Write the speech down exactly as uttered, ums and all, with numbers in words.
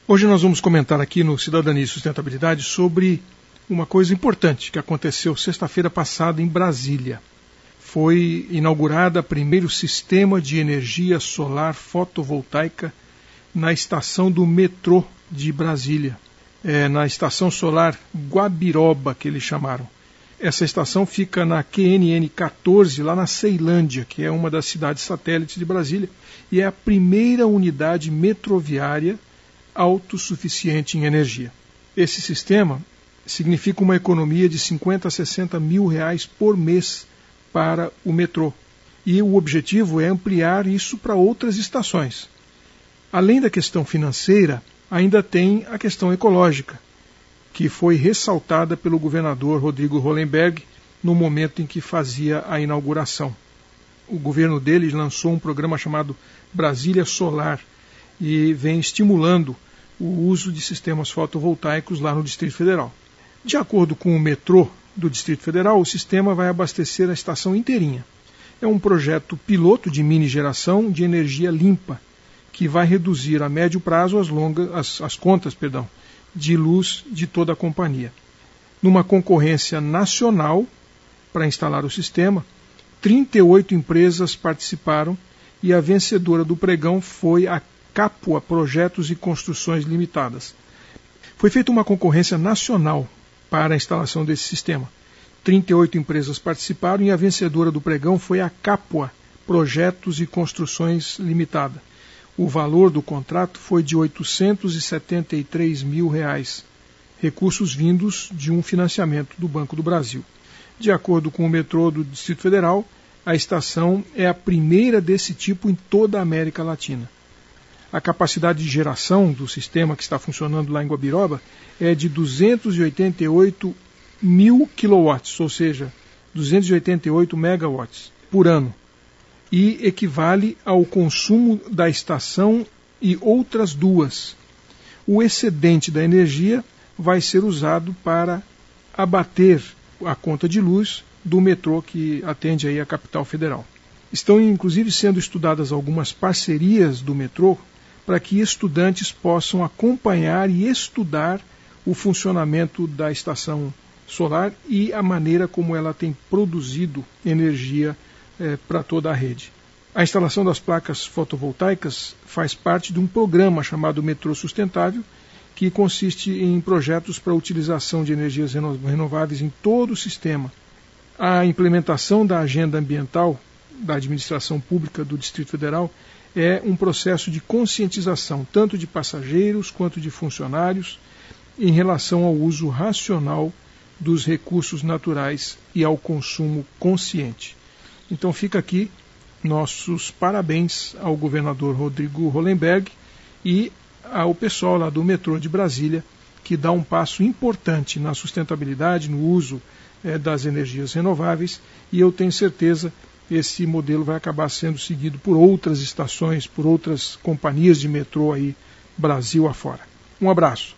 Hoje nós vamos comentar aqui no Cidadania e Sustentabilidade sobre uma coisa importante que aconteceu sexta-feira passada em Brasília. Foi inaugurada o primeiro sistema de energia solar fotovoltaica na estação do metrô de Brasília, é, na estação solar Guabiroba, que eles chamaram. Essa estação fica na Q N N quatorze, lá na Ceilândia, que é uma das cidades satélites de Brasília, e é a primeira unidade metroviária autossuficiente em energia. Esse sistema significa uma economia de cinquenta a sessenta mil reais por mês para o metrô. E o objetivo é ampliar isso para outras estações. Além da questão financeira, ainda tem a questão ecológica, que foi ressaltada pelo governador Rodrigo Hollenberg no momento em que fazia a inauguração. O governo dele lançou um programa chamado Brasília Solar e vem estimulando o uso de sistemas fotovoltaicos lá no Distrito Federal. De acordo com o metrô do Distrito Federal, o sistema vai abastecer a estação inteirinha. É um projeto piloto de mini geração de energia limpa, que vai reduzir a médio prazo as, longas, as, as contas perdão, de luz de toda a companhia. Numa concorrência nacional para instalar o sistema, trinta e oito empresas participaram e a vencedora do pregão foi a Capua Projetos e Construções Limitadas. Foi feita uma concorrência nacional para a instalação desse sistema. trinta e oito empresas participaram e a vencedora do pregão foi a Capua Projetos e Construções Limitada. O valor do contrato foi de oitocentos e setenta e três mil reais, recursos vindos de um financiamento do Banco do Brasil. De acordo com o metrô do Distrito Federal, a estação é a primeira desse tipo em toda a América Latina. A capacidade de geração do sistema que está funcionando lá em Guabiroba é de duzentos e oitenta e oito mil quilowatts, ou seja, duzentos e oitenta e oito megawatts por ano, e equivale ao consumo da estação e outras duas. O excedente da energia vai ser usado para abater a conta de luz do metrô que atende aí a capital federal. Estão inclusive sendo estudadas algumas parcerias do metrô para que estudantes possam acompanhar e estudar o funcionamento da estação solar e a maneira como ela tem produzido energia eh, para toda a rede. A instalação das placas fotovoltaicas faz parte de um programa chamado Metrô Sustentável, que consiste em projetos para a utilização de energias renováveis em todo o sistema. A implementação da agenda ambiental da administração pública do Distrito Federal é um processo de conscientização, tanto de passageiros quanto de funcionários, em relação ao uso racional dos recursos naturais e ao consumo consciente. Então fica aqui nossos parabéns ao governador Rodrigo Hollenberg e ao pessoal lá do metrô de Brasília, que dá um passo importante na sustentabilidade, no uso eh, das energias renováveis, e eu tenho certeza esse modelo vai acabar sendo seguido por outras estações, por outras companhias de metrô aí, Brasil afora. Um abraço.